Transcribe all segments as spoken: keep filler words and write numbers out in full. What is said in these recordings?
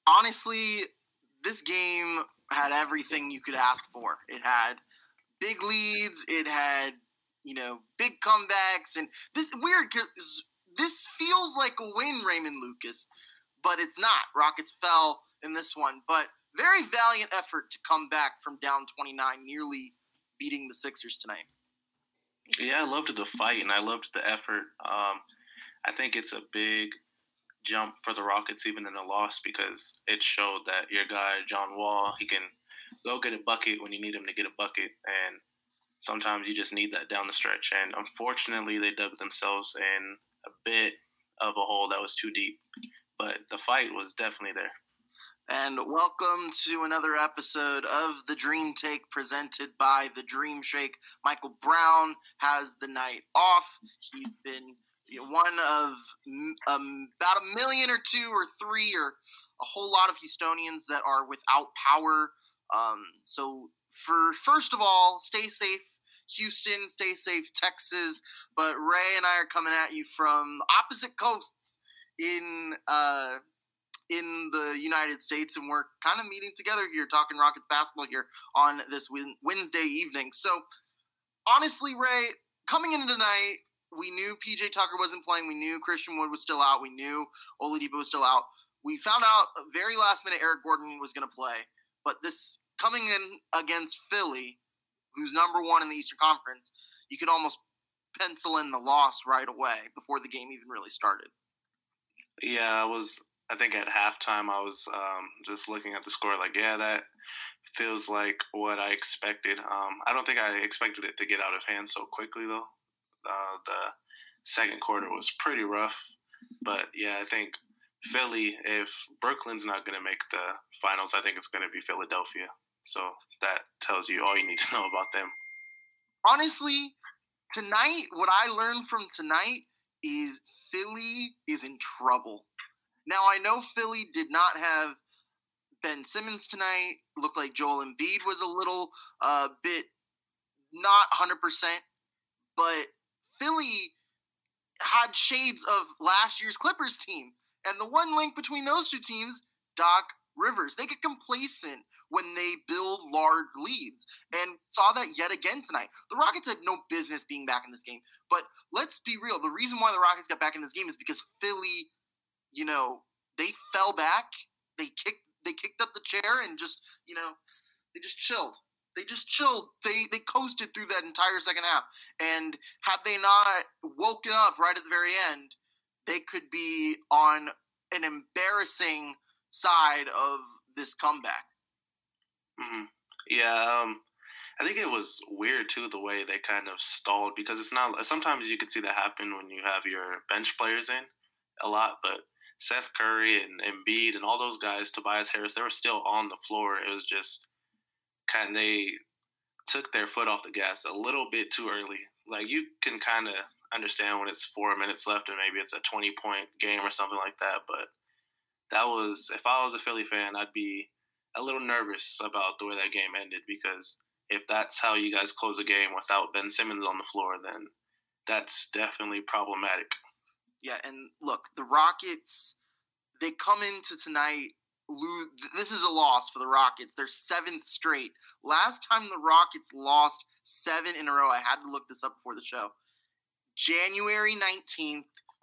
honestly, this game had everything you could ask for. It had big leads. It had, you know, big comebacks. And this weird because this feels like a win, Raymond Lucas, but it's not. Rockets fell in this one. But very valiant effort to come back from down twenty-nine, nearly beating the Sixers tonight. Yeah, I loved the fight, and I loved the effort. Um, I think it's a big jump for the Rockets even in a loss because it showed that your guy, John Wall, he can go get a bucket when you need him to get a bucket, and sometimes you just need that down the stretch. And unfortunately, they dug themselves in a bit of a hole that was too deep. But the fight was definitely there. And welcome to another episode of The Dream Take presented by The Dream Shake. Michael Brown has the night off. He's been you know, one of um, about a million or two or three or a whole lot of Houstonians that are without power. Um, so for first of all, stay safe, Houston. Stay safe, Texas. But Ray and I are coming at you from opposite coasts in uh, in the United States, and we're kind of meeting together here, talking Rockets basketball here on this Wednesday evening. So, honestly, Ray, coming into tonight, we knew P J Tucker wasn't playing. We knew Christian Wood was still out. We knew Oladipo was still out. We found out very last minute Eric Gordon was going to play. But this coming in against Philly, who's number one in the Eastern Conference, you could almost pencil in the loss right away before the game even really started. Yeah, I was... I think at halftime I was um, just looking at the score like, yeah, that feels like what I expected. Um, I don't think I expected it to get out of hand so quickly, though. Uh, the second quarter was pretty rough. But, yeah, I think Philly, if Brooklyn's not going to make the finals, I think it's going to be Philadelphia. So that tells you all you need to know about them. Honestly, tonight, what I learned from tonight is Philly is in trouble. Now, I know Philly did not have Ben Simmons tonight. Looked like Joel Embiid was a little uh, bit not one hundred percent. But Philly had shades of last year's Clippers team. And the one link between those two teams, Doc Rivers. They get complacent when they build large leads. And saw that yet again tonight. The Rockets had no business being back in this game. But let's be real. The reason why the Rockets got back in this game is because Philly... You know, they fell back, they kicked they kicked up the chair and just, you know, they just chilled. They just chilled. They they coasted through that entire second half. And had they not woken up right at the very end, they could be on an embarrassing side of this comeback. Mm-hmm. Yeah, um, I think it was weird, too, the way they kind of stalled. Because it's not – sometimes you could see that happen when you have your bench players in a lot, but – Seth Curry and Embiid and all those guys, Tobias Harris, they were still on the floor. It was just kind of, they took their foot off the gas a little bit too early. Like, you can kind of understand when it's four minutes left and maybe it's a twenty-point game or something like that. But that was, if I was a Philly fan, I'd be a little nervous about the way that game ended because if that's how you guys close a game without Ben Simmons on the floor, then that's definitely problematic. Yeah, and look, the Rockets, they come into tonight, lose, this is a loss for the Rockets. Their seventh straight. Last time the Rockets lost seven in a row, I had to look this up before the show, January nineteenth,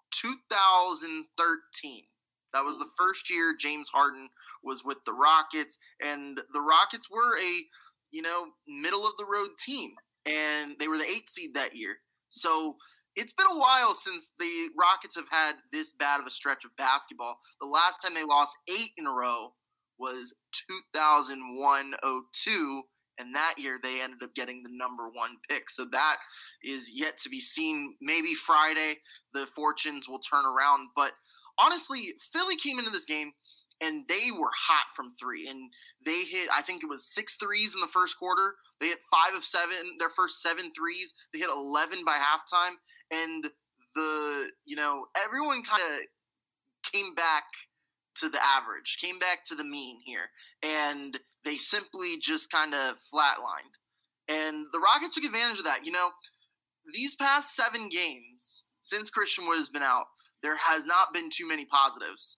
twenty thirteen. That was the first year James Harden was with the Rockets, and the Rockets were a, you know, middle-of-the-road team, and they were the eighth seed that year. So it's been a while since the Rockets have had this bad of a stretch of basketball. The last time they lost eight in a row was two thousand one oh two, and that year they ended up getting the number one pick. So that is yet to be seen. Maybe Friday the fortunes will turn around. But honestly, Philly came into this game, and they were hot from three. And they hit, I think it was six threes in the first quarter. They hit five of seven, their first seven threes. They hit eleven by halftime. And the, you know, everyone kind of came back to the average, came back to the mean here. And they simply just kind of flatlined. And the Rockets took advantage of that. You know, these past seven games, since Christian Wood has been out, there has not been too many positives.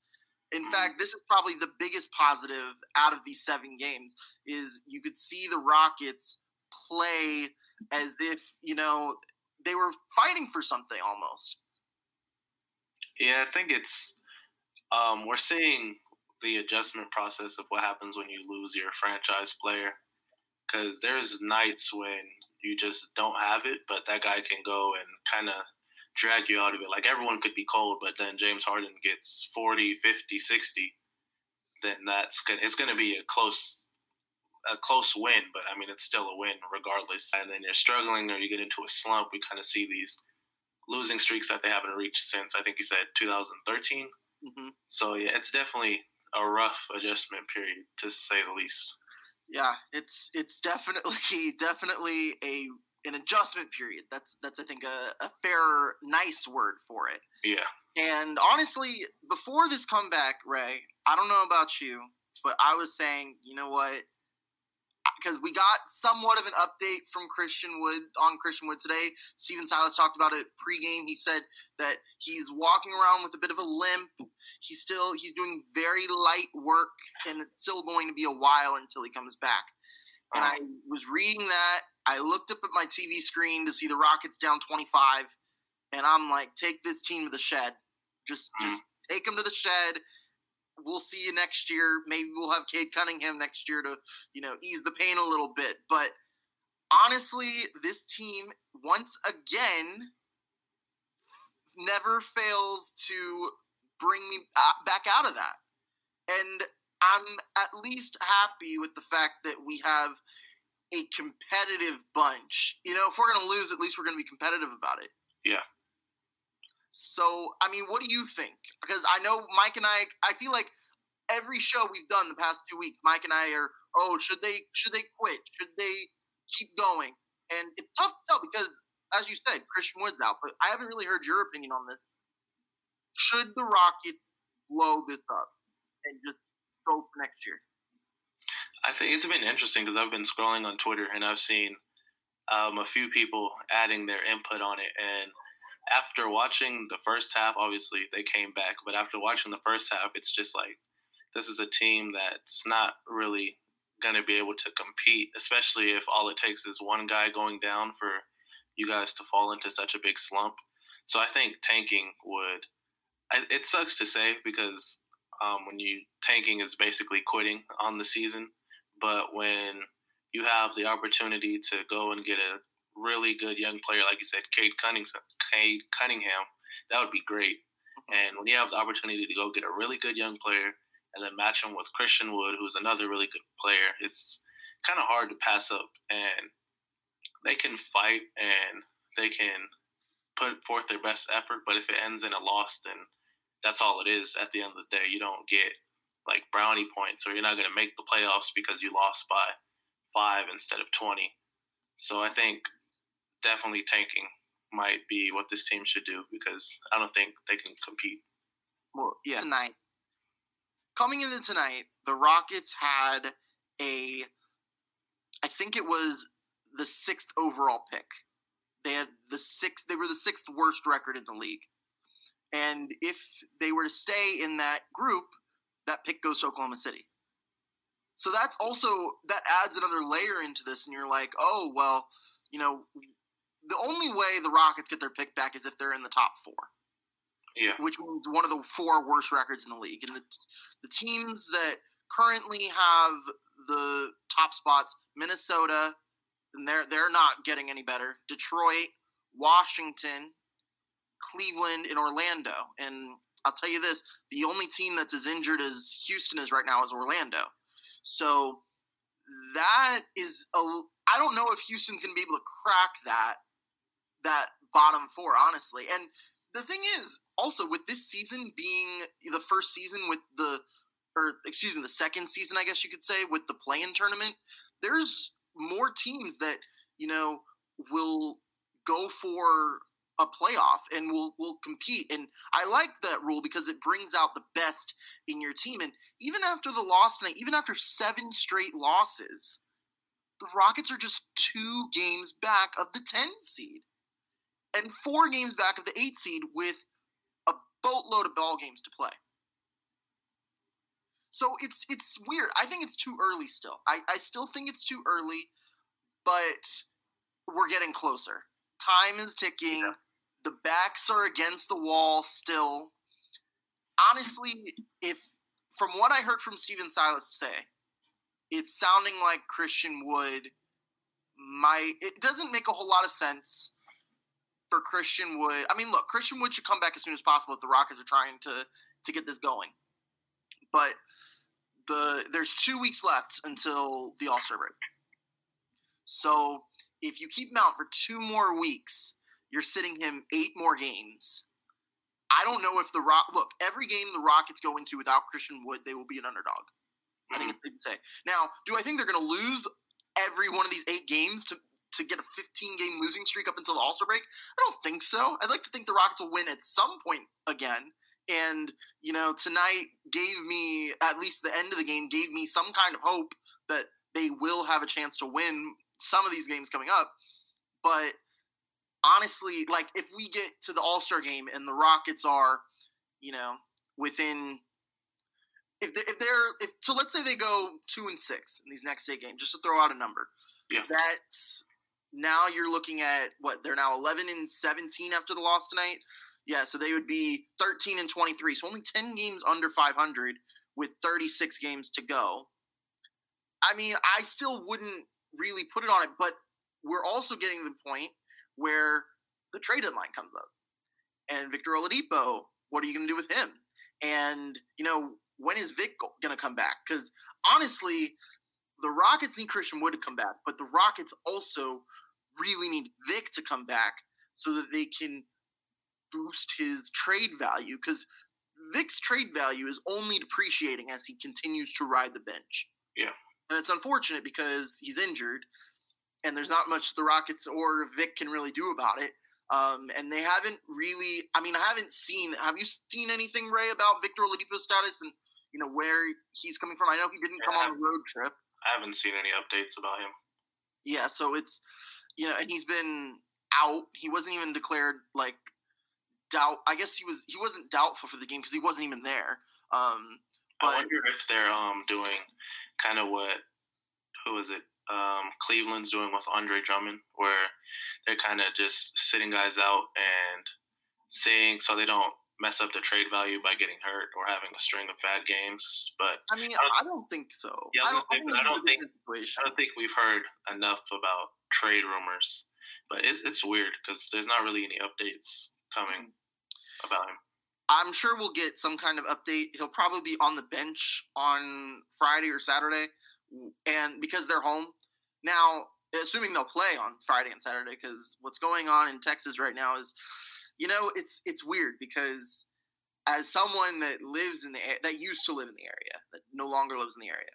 In Mhm. fact, this is probably the biggest positive out of these seven games is you could see the Rockets play as if, you know, they were fighting for something almost. Yeah, I think it's um, we're seeing the adjustment process of what happens when you lose your franchise player. Because there's nights when you just don't have it, but that guy can go and kind of drag you out of it. Like everyone could be cold, but then James Harden gets forty, fifty, sixty. Then that's gonna it's gonna be a close a close win, but I mean it's still a win regardless. And then you're struggling or you get into a slump. We kind of see these losing streaks that they haven't reached since I think you said two thousand thirteen. Mm-hmm. So yeah, it's definitely a rough adjustment period to say the least. Yeah, it's it's definitely definitely a an adjustment period. That's that's I think a, a fair, nice word for it. Yeah. And honestly, before this comeback, Ray, I don't know about you, but I was saying, you know what? Because we got somewhat of an update from Christian Wood on Christian Wood today. Stephen Silas talked about it pregame. He said that he's walking around with a bit of a limp. He's still he's doing very light work, and it's still going to be a while until he comes back. And I was reading that. I looked up at my T V screen to see the Rockets down twenty-five, and I'm like, take this team to the shed. Just just take them to the shed. We'll see you next year. Maybe we'll have Cade Cunningham next year to, you know, ease the pain a little bit. But honestly, this team, once again, never fails to bring me back out of that. And I'm at least happy with the fact that we have a competitive bunch. You know, if we're going to lose, at least we're going to be competitive about it. Yeah. So, I mean, what do you think? Because I know Mike and I, I feel like every show we've done the past two weeks, Mike and I are, oh, should they should they quit? Should they keep going? And it's tough to tell because, as you said, Christian Wood's out, but I haven't really heard your opinion on this. Should the Rockets blow this up and just go for next year? I think it's been interesting because I've been scrolling on Twitter and I've seen um, a few people adding their input on it. And after watching the first half, obviously they came back, but after watching the first half, it's just like this is a team that's not really going to be able to compete, especially if all it takes is one guy going down for you guys to fall into such a big slump. So I think tanking would. I, it sucks to say because um, when you tanking is basically quitting on the season, but when you have the opportunity to go and get a really good young player, like you said, Cade Cunningham, Cade Cunningham, that would be great. And when you have the opportunity to go get a really good young player and then match him with Christian Wood, who's another really good player, it's kind of hard to pass up. And they can fight and they can put forth their best effort, but if it ends in a loss, then that's all it is at the end of the day. You don't get like brownie points, or you're not going to make the playoffs because you lost by five instead of twenty. So I think definitely tanking might be what this team should do because I don't think they can compete. Well, yeah. Tonight, coming into tonight, the Rockets had a, I think it was the sixth overall pick. They had the sixth. They were the sixth worst record in the league. And if they were to stay in that group, that pick goes to Oklahoma City. So that's also, that adds another layer into this. And you're like, oh, well, you know, the only way the Rockets get their pick back is if they're in the top four. Yeah. Which means one of the four worst records in the league. And the, the teams that currently have the top spots, Minnesota, and they're, they're not getting any better, Detroit, Washington, Cleveland, and Orlando. And I'll tell you this, the only team that's as injured as Houston is right now is Orlando. So that is a, I don't know if Houston's going to be able to crack that that bottom four, honestly. And the thing is, also with this season being the first season with the, or excuse me, the second season, I guess you could say, with the play-in tournament, there's more teams that, you know, will go for a playoff and will will compete. And I like that rule because it brings out the best in your team. And even after the loss tonight, even after seven straight losses, the Rockets are just two games back of the ten seed and four games back of the eight seed with a boatload of ball games to play. So it's it's weird. I think it's too early still. I, I still think it's too early, but we're getting closer. Time is ticking. Yeah. The backs are against the wall still. Honestly, if from what I heard from Steven Silas say, it's sounding like Christian Wood might. It doesn't make a whole lot of sense for Christian Wood. I mean, look, Christian Wood should come back as soon as possible if the Rockets are trying to to get this going. But the there's two weeks left until the All-Star break. So if you keep him out for two more weeks, you're sitting him eight more games. I don't know if the Rock look every game the Rockets go into without Christian Wood, they will be an underdog. Mm-hmm. I think it's safe to say. Now, do I think they're going to lose every one of these eight games to to get a fifteen game losing streak up until the All-Star break? I don't think so. I'd like to think the Rockets will win at some point again. And, you know, tonight gave me, at least the end of the game, gave me some kind of hope that they will have a chance to win some of these games coming up. But honestly, like, if we get to the All-Star game and the Rockets are, you know, within if they, if they're if so let's say they go two and six in these next eight games, just to throw out a number. Yeah. That's now you're looking at what they're now eleven and seventeen after the loss tonight. Yeah, so they would be thirteen and twenty-three. So only ten games under five hundred with thirty-six games to go. I mean, I still wouldn't really put it on it, but we're also getting to the point where the trade deadline comes up. And Victor Oladipo, what are you going to do with him? And, you know, when is Vic going to come back? Because honestly, the Rockets need Christian Wood to come back, but the Rockets also really need Vic to come back so that they can boost his trade value, because Vic's trade value is only depreciating as he continues to ride the bench. Yeah. And it's unfortunate because he's injured and there's not much the Rockets or Vic can really do about it. Um, and they haven't really, I mean, I haven't seen, have you seen anything, Ray, about Victor Oladipo's status and, you know, where he's coming from? I know he didn't yeah, come on the road trip. I haven't seen any updates about him. Yeah, so it's, you know, and he's been out. He wasn't even declared, like, doubt. I guess he was. He wasn't doubtful for the game because he wasn't even there. Um, but, I wonder if they're um doing kind of what who is it? Um, Cleveland's doing with Andre Drummond, where they're kind of just sitting guys out and saying so they don't mess up the trade value by getting hurt or having a string of bad games. But I mean, I don't, I don't think so. Yeah, I, was I don't, say, I don't think I don't think we've heard enough about trade rumors. But it's it's weird because there's not really any updates coming about him. I'm sure we'll get some kind of update. He'll probably be on the bench on Friday or Saturday, and because they're home now, assuming they'll play on Friday and Saturday, because what's going on in Texas right now is, you know, it's it's weird because as someone that lives in the that used to live in the area that no longer lives in the area,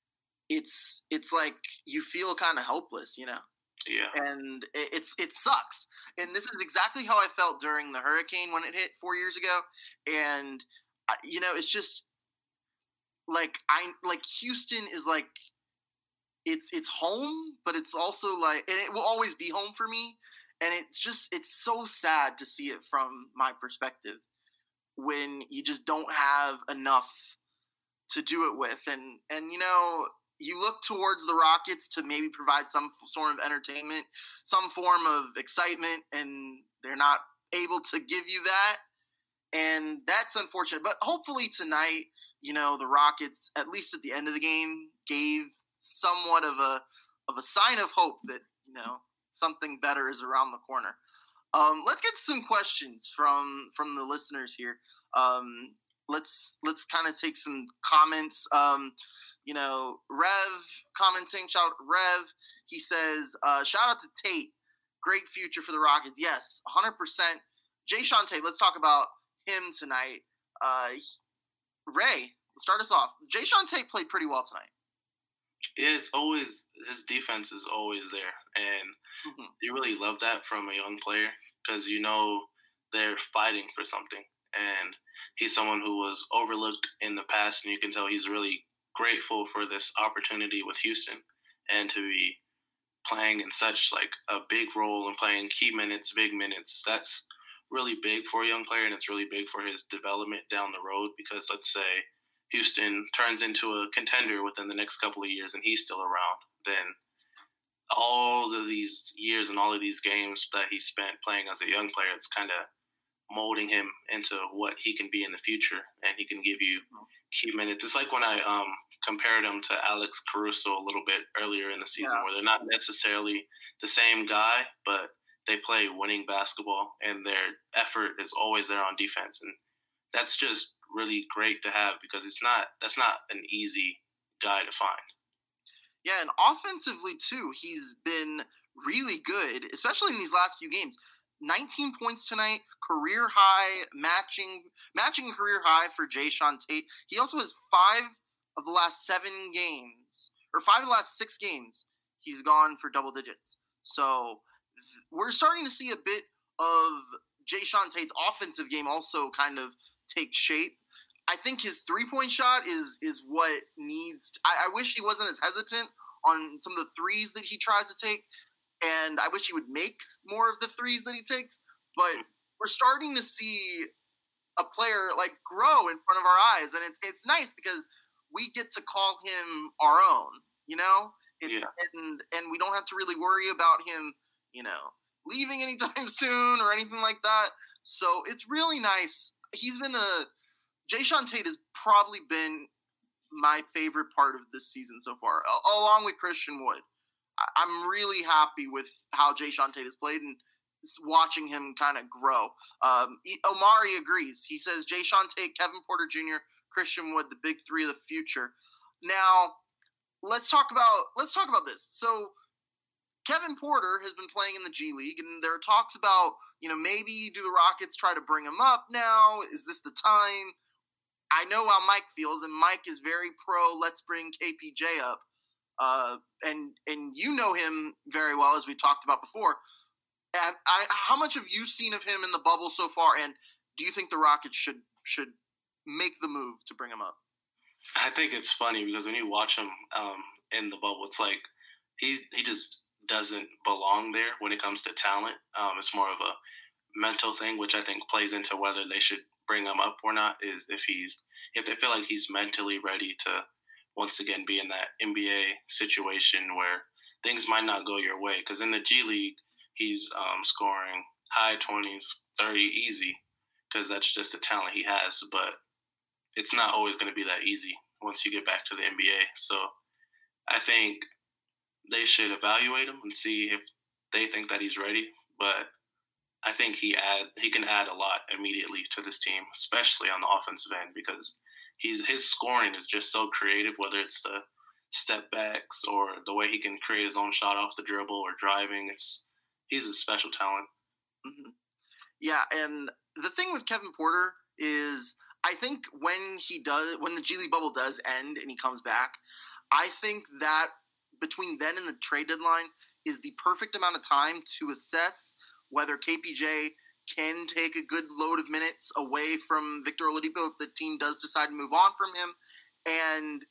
it's it's like you feel kind of helpless, you know. Yeah. And it's it sucks. And this is exactly how I felt during the hurricane when it hit four years ago. And you know, it's just like I like Houston is like it's it's home, but it's also like, and it will always be home for me. And it's just it's so sad to see it from my perspective when you just don't have enough to do it with. And and you know, you look towards the Rockets to maybe provide some sort of entertainment, some form of excitement, and they're not able to give you that. And that's unfortunate. But hopefully tonight, you know, the Rockets, at least at the end of the game, gave somewhat of a of a sign of hope that, you know, something better is around the corner. Um, let's get some questions from from the listeners here. Um, let's let's kind of take some comments. Um, You know, Rev commenting, shout out to Rev. He says, uh, shout out to Tate. Great future for the Rockets. Yes, one hundred percent. Jayshawn Tate, let's talk about him tonight. Uh, Ray, start us off. Jayshawn Tate played pretty well tonight. Yeah, it's always, his defense is always there. And mm-hmm. you really love that from a young player because you know they're fighting for something. And he's someone who was overlooked in the past, and you can tell he's really grateful for this opportunity with Houston and to be playing in such like a big role and playing key minutes, big minutes. That's really big for a young player, and it's really big for his development down the road because let's say Houston turns into a contender within the next couple of years and he's still around, then all of these years and all of these games that he spent playing as a young player, it's kind of molding him into what he can be in the future, and he can give you key minutes. It's like when I um, compared him to Alex Caruso a little bit earlier in the season, yeah. where they're not necessarily the same guy, but they play winning basketball, and their effort is always there on defense, and that's just really great to have because it's not that's not an easy guy to find. Yeah, and offensively too, he's been really good, especially in these last few games. nineteen points tonight, career high, matching matching career high for Jae'Sean Tate. He also has five of the last seven games, or five of the last six games, he's gone for double digits. So th- we're starting to see a bit of Jae'Sean Tate's offensive game also kind of take shape. I think his three-point shot is is what needs. To, I, I wish he wasn't as hesitant on some of the threes that he tries to take, and I wish he would make more of the threes that he takes. But we're starting to see a player like grow in front of our eyes, and it's it's nice because we get to call him our own. You know, it's, yeah. and and we don't have to really worry about him, you know, leaving anytime soon or anything like that. So it's really nice. He's been a Jae'Sean Tate has probably been my favorite part of this season so far, along with Christian Wood. I'm really happy with how Jae'Sean Tate has played and watching him kind of grow. Um, Omari agrees. He says Jae'Sean Tate, Kevin Porter Junior, Christian Wood, the big three of the future. Now, let's talk about let's talk about this. So, Kevin Porter has been playing in the G League, and there are talks about, you know, maybe do the Rockets try to bring him up now? Is this the time? I know how Mike feels, and Mike is very pro, let's bring K P J up. Uh, and and you know him very well, as we talked about before. And I, how much have you seen of him in the bubble so far, and do you think the Rockets should should make the move to bring him up? I think it's funny because when you watch him um, in the bubble, it's like he he just doesn't belong there when it comes to talent. Um, it's more of a mental thing, which I think plays into whether they should bring him up or not, is if he's if they feel like he's mentally ready to once again be in that N B A situation where things might not go your way. Because in the G League, he's um, scoring high twenties, thirty easy, because that's just the talent he has. But it's not always going to be that easy once you get back to the N B A. So I think they should evaluate him and see if they think that he's ready. But I think he add he can add a lot immediately to this team, especially on the offensive end, because he's his scoring is just so creative, whether it's the step backs or the way he can create his own shot off the dribble or driving. It's he's a special talent. Mm-hmm. Yeah, and the thing with Kevin Porter is I think when he does when the G League bubble does end and he comes back, I think that between then and the trade deadline is the perfect amount of time to assess whether K P J can take a good load of minutes away from Victor Oladipo if the team does decide to move on from him, and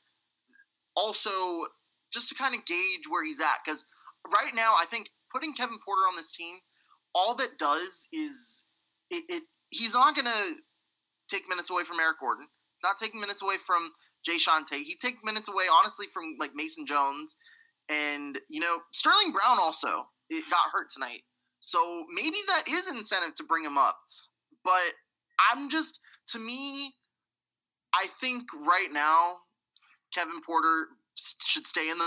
also just to kind of gauge where he's at. Because right now, I think putting Kevin Porter on this team, all that does is it, it he's not going to take minutes away from Eric Gordon, not taking minutes away from Jae'Sean Tate. He take minutes away, honestly, from like Mason Jones, and you know Sterling Brown also it got hurt tonight. So maybe that is incentive to bring him up. But I'm just, to me, I think right now, Kevin Porter should stay in the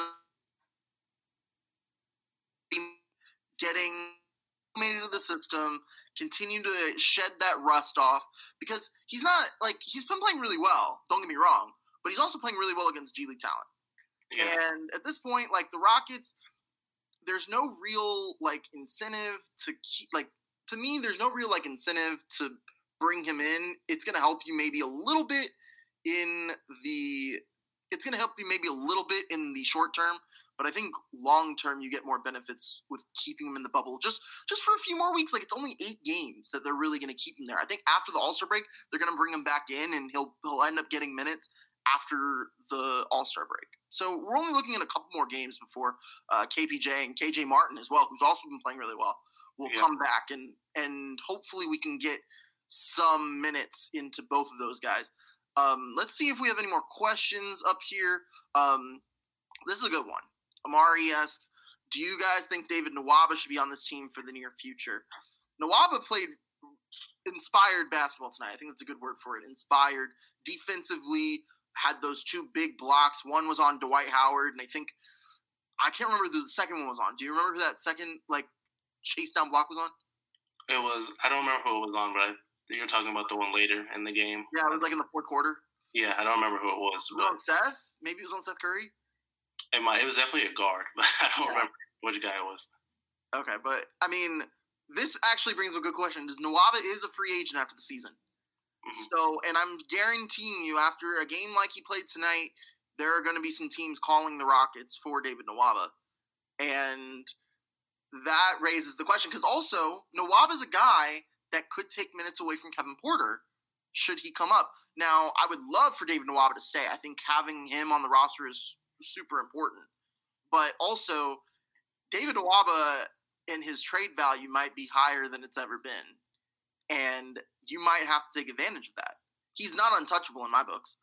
getting made into the system, continue to shed that rust off, because he's not, like, he's been playing really well, don't get me wrong, but he's also playing really well against G League talent. Yeah. And at this point, like, the Rockets, there's no real, like, incentive to keep, like, to me, there's no real, like, incentive to bring him in. It's going to help you maybe a little bit in the, it's going to help you maybe a little bit in the short term, but I think long term you get more benefits with keeping him in the bubble just, just for a few more weeks. Like, it's only eight games that they're really going to keep him there. I think after the All-Star break, they're going to bring him back in and he'll, he'll end up getting minutes after the All-Star break. So we're only looking at a couple more games before uh, K P J and K J Martin as well, who's also been playing really well, will yeah. come back, and and hopefully we can get some minutes into both of those guys. Um, let's see if we have any more questions up here. Um, this is a good one. Amari asks, do you guys think David Nwaba should be on this team for the near future? Nwaba played inspired basketball tonight. I think that's a good word for it. Inspired. Defensively, had those two big blocks. One was on Dwight Howard, and I think I can't remember who the second one was on. Do you remember who that second like chase down block was on? It was I don't remember who it was on, but I, you're talking about the one later in the game. Yeah, it was like in the fourth quarter. Yeah, I don't remember who it was. Was it but on Seth? Maybe it was on Seth Curry. It might. It was definitely a guard, but I don't Yeah. remember which guy it was. Okay, but I mean, this actually brings up a good question. Does Nwaba is a free agent after the season? Mhm. So, and I'm guaranteeing you, after a game like he played tonight, there are going to be some teams calling the Rockets for David Nwaba, and that raises the question because also Nwaba's a guy that could take minutes away from Kevin Porter should he come up. Now, I would love for David Nwaba to stay. I think having him on the roster is super important, but also David Nwaba and his trade value might be higher than it's ever been, and you might have to take advantage of that. He's not untouchable in my books.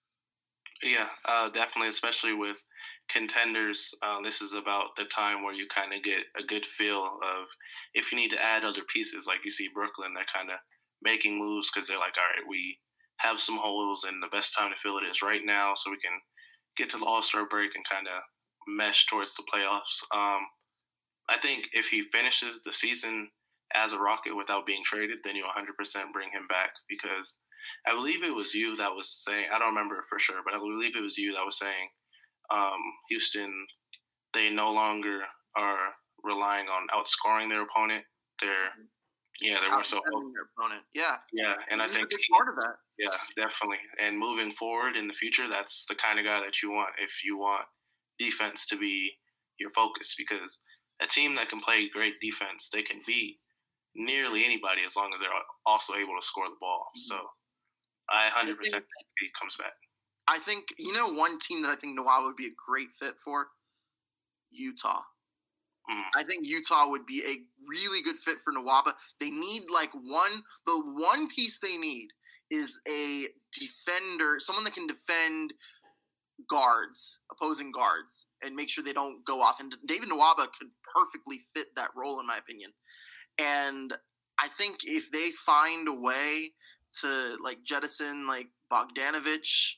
Yeah, uh, definitely, especially with contenders. Uh, this is about the time where you kind of get a good feel of if you need to add other pieces. Like you see Brooklyn, they're kind of making moves because they're like, all right, we have some holes, and the best time to fill it is right now, so we can get to the All-Star break and kind of mesh towards the playoffs. Um, I think if he finishes the season as a Rocket without being traded, then you one hundred percent bring him back because I believe it was you that was saying, I don't remember for sure, but I believe it was you that was saying um, Houston, they no longer are relying on outscoring their opponent. They're, yeah, they're more so. Their opponent. Yeah. Yeah, and He's I think a big part of that. Yeah, definitely. And moving forward in the future, that's the kind of guy that you want if you want defense to be your focus because a team that can play great defense, they can beat nearly anybody as long as they're also able to score the ball. So I one hundred percent think he comes back. I think, you know, one team that I think Nwaba would be a great fit for? Utah. Mm. I think Utah would be a really good fit for Nwaba. They need like one, the one piece they need is a defender, someone that can defend guards, opposing guards, and make sure they don't go off. And David Nwaba could perfectly fit that role, in my opinion. And I think if they find a way to like jettison like Bogdanovich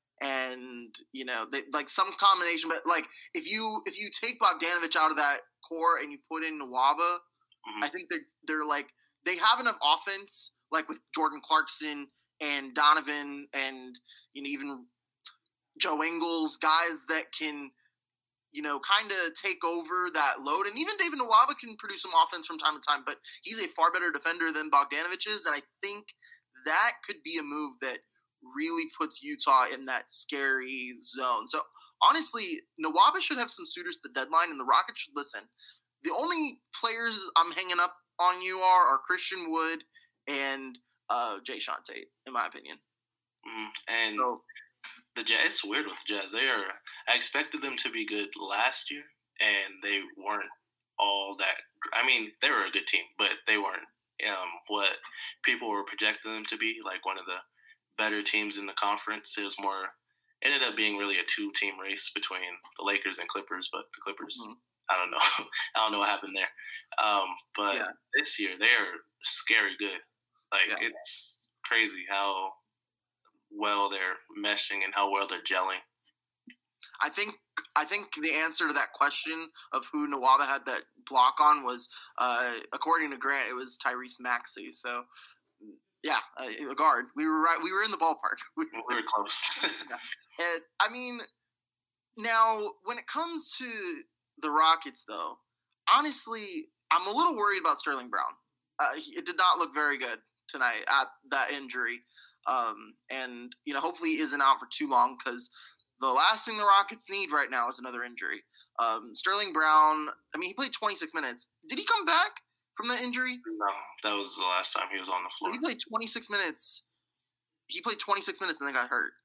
and you know they, like some combination, but like if you if you take Bogdanovich out of that core and you put in Nwaba, mm-hmm. I think they're they're like they have enough offense, like with Jordan Clarkson and Donovan and you know even Joe Ingles, guys that can you know kind of take over that load, and even David Nwaba can produce some offense from time to time, but he's a far better defender than Bogdanovich is, and I think that could be a move that really puts Utah in that scary zone. So honestly, Nwaba should have some suitors at the deadline, and the Rockets should listen. The only players I'm hanging up on you are are Christian Wood and uh, Jae'Sean Tate, in my opinion. Mm, and so, the Jazz, it's weird with the Jazz. They are. I expected them to be good last year, and they weren't all that. I mean, they were a good team, but they weren't um, what people were projecting them to be. Like one of the better teams in the conference. It was more. Ended up being really a two-team race between the Lakers and Clippers, but the Clippers. Mm-hmm. I don't know. I don't know what happened there. Um, but yeah. This year they're scary good. Like yeah. It's crazy how well they're meshing and how well they're gelling. I think I think the answer to that question of who Nwaba had that block on was, uh, according to Grant, it was Tyrese Maxey. So, yeah, a guard. We were right. We were in the ballpark. We, we were close. yeah. And, I mean, now when it comes to the Rockets, though, honestly, I'm a little worried about Sterling Brown. Uh, it did not look very good tonight at that injury. Um, and, you know, hopefully he isn't out for too long because the last thing the Rockets need right now is another injury. Um, Sterling Brown, I mean, he played twenty-six minutes. Did he come back from that injury? No, that was the last time he was on the floor. So he played twenty-six minutes. He played twenty-six minutes and then got hurt.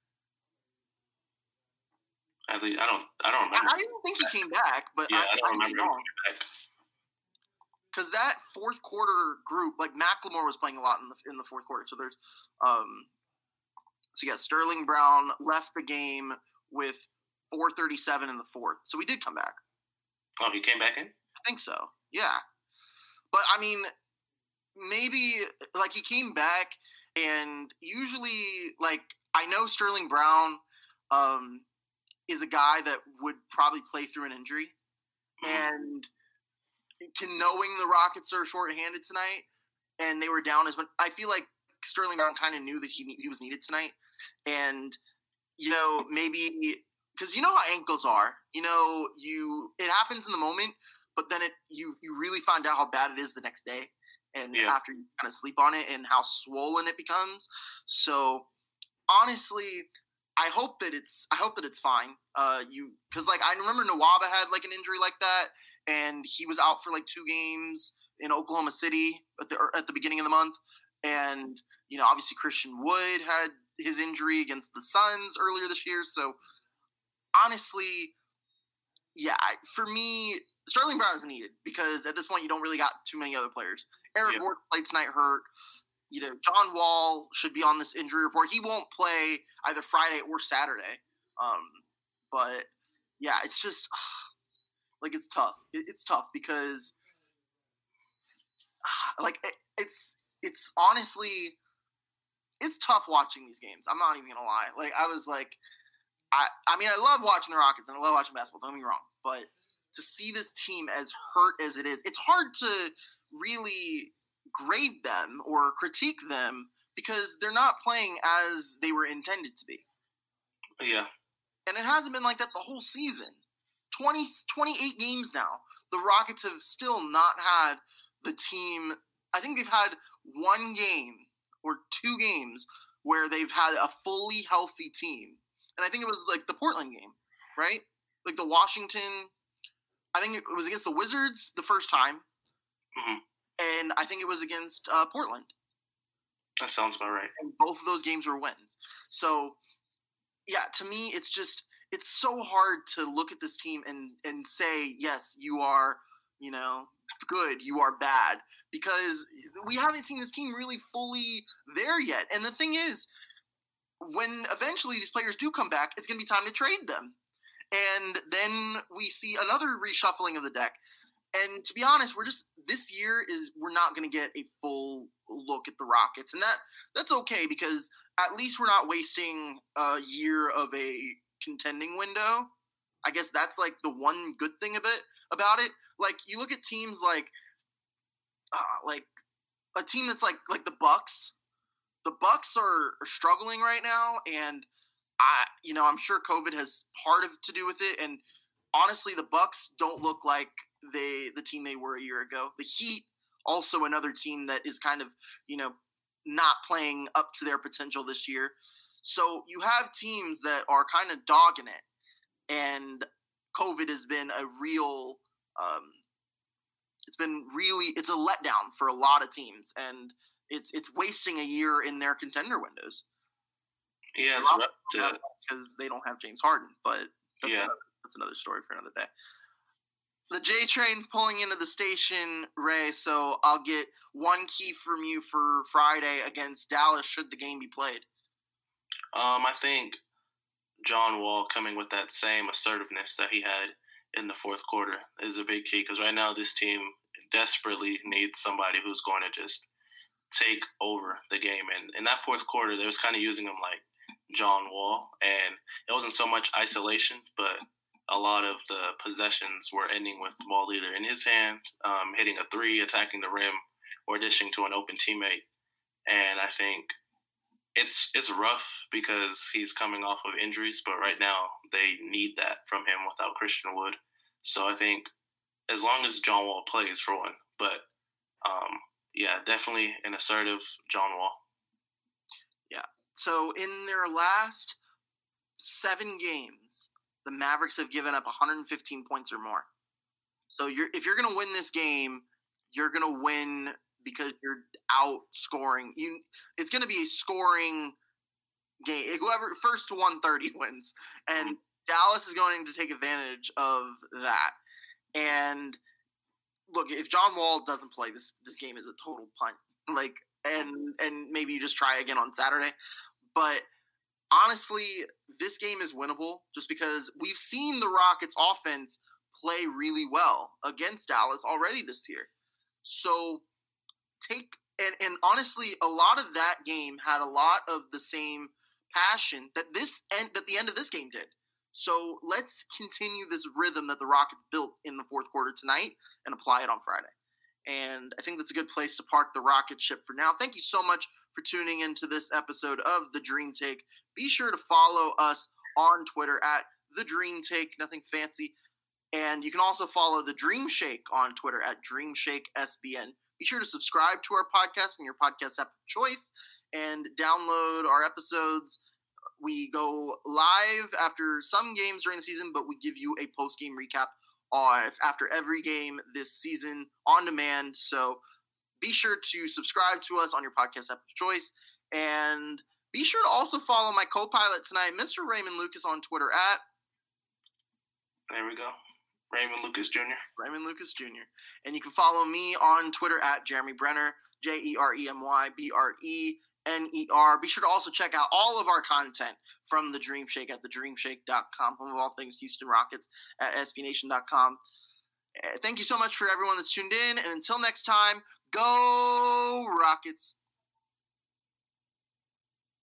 I, think, I don't. I don't remember. I, I didn't think he came back, but yeah, I, I don't I remember. Because that fourth quarter group, like Macklemore was playing a lot in the in the fourth quarter. So there's, um, So yeah, Sterling Brown left the game with four thirty-seven in the fourth. So we did come back. Oh, he came back in? I think so. Yeah. But I mean, maybe like he came back, and usually like I know Sterling Brown um, is a guy that would probably play through an injury, mm-hmm. and to knowing the Rockets are shorthanded tonight and they were down as much, I feel like Sterling Brown kind of knew that he he was needed tonight, and you know maybe because you know how ankles are, you know you it happens in the moment, but then it you you really find out how bad it is the next day. And yeah. after you kind of sleep on it and how swollen it becomes. So honestly, I hope that it's I hope that it's fine. Uh, you because like I remember Nwaba had like an injury like that, and he was out for like two games in Oklahoma City at the at the beginning of the month. And you know, obviously Christian Wood had his injury against the Suns earlier this year. So honestly, yeah, for me, Sterling Brown is needed because at this point you don't really got too many other players. Eric yeah. Gordon played tonight hurt. You know, John Wall should be on this injury report. He won't play either Friday or Saturday. Um, but yeah, it's just like it's tough. It, it's tough because like it, it's it's honestly it's tough watching these games. I'm not even gonna lie. Like I was like, I I mean I love watching the Rockets and I love watching basketball. Don't get me wrong, but to see this team as hurt as it is, it's hard to really grade them or critique them because they're not playing as they were intended to be. Yeah. And it hasn't been like that the whole season. twenty, twenty-eight games now. The Rockets have still not had the team. I think they've had one game or two games where they've had a fully healthy team. And I think it was like the Portland game, right? Like the Washington, I think it was against the Wizards the first time. Mm-hmm. And I think it was against uh, Portland. That sounds about right. And both of those games were wins. So, yeah, to me, it's just, it's so hard to look at this team and, and say, yes, you are, you know, good, you are bad. Because we haven't seen this team really fully there yet. And the thing is, when eventually these players do come back, it's going to be time to trade them. And then we see another reshuffling of the deck. And to be honest, we're just this year is we're not going to get a full look at the Rockets, and that that's okay because at least we're not wasting a year of a contending window. I guess that's like the one good thing a bit about it. Like you look at teams like uh, like a team that's like like the Bucks. The Bucks are, are struggling right now, and I you know I'm sure COVID has part of to do with it. And honestly, the Bucks don't look like they the team they were a year ago. The Heat, also another team that is kind of, you know, not playing up to their potential this year. So you have teams that are kind of dogging it, and COVID has been a real, um, it's been really, it's a letdown for a lot of teams, and it's it's wasting a year in their contender windows. Yeah, it's rough because they don't have James Harden, but that's, yeah. another, that's another story for another day. The J Train's pulling into the station, Ray, so I'll get one key from you for Friday against Dallas should the game be played. Um, I think John Wall coming with that same assertiveness that he had in the fourth quarter is a big key because right now this team desperately needs somebody who's going to just take over the game. And in that fourth quarter, they was kind of using him like John Wall, and it wasn't so much isolation, but a lot of the possessions were ending with the ball either in his hand, um, hitting a three, attacking the rim, or dishing to an open teammate. And I think it's it's rough because he's coming off of injuries, but right now they need that from him without Christian Wood. So I think as long as John Wall plays, for one, but um, yeah, definitely an assertive John Wall. Yeah. So in their last seven games, the Mavericks have given up one hundred fifteen points or more. So you're if you're going to win this game, you're going to win because you're outscoring. You, it's going to be a scoring game. Whoever first to one thirty wins, and Dallas is going to take advantage of that. And look, if John Wall doesn't play, this this game is a total punt. Like, and and maybe you just try again on Saturday. But honestly, this game is winnable just because we've seen the Rockets offense play really well against Dallas already this year. So take and, and honestly, a lot of that game had a lot of the same passion that this end that the end of this game did. So let's continue this rhythm that the Rockets built in the fourth quarter tonight and apply it on Friday. And I think that's a good place to park the rocket ship for now. Thank you so much for tuning into this episode of The Dream Take. Be sure to follow us on Twitter at The Dream Take, nothing fancy. And you can also follow The Dream Shake on Twitter at Dream Shake S B N. Be sure to subscribe to our podcast on your podcast app of choice and download our episodes. We go live after some games during the season, but we give you a post-game recap uh, after every game this season on demand. So be sure to subscribe to us on your podcast app of choice. And be sure to also follow my co-pilot tonight, Mister Raymond Lucas, on Twitter at... There we go. Raymond Lucas Junior Raymond Lucas Junior And you can follow me on Twitter at Jeremy Brenner, J E R E M Y B R E N E R. Be sure to also check out all of our content from The Dream Shake at the dream shake dot com, home of all things Houston Rockets at S B Nation dot com. Thank you so much for everyone that's tuned in, and until next time, go Rockets!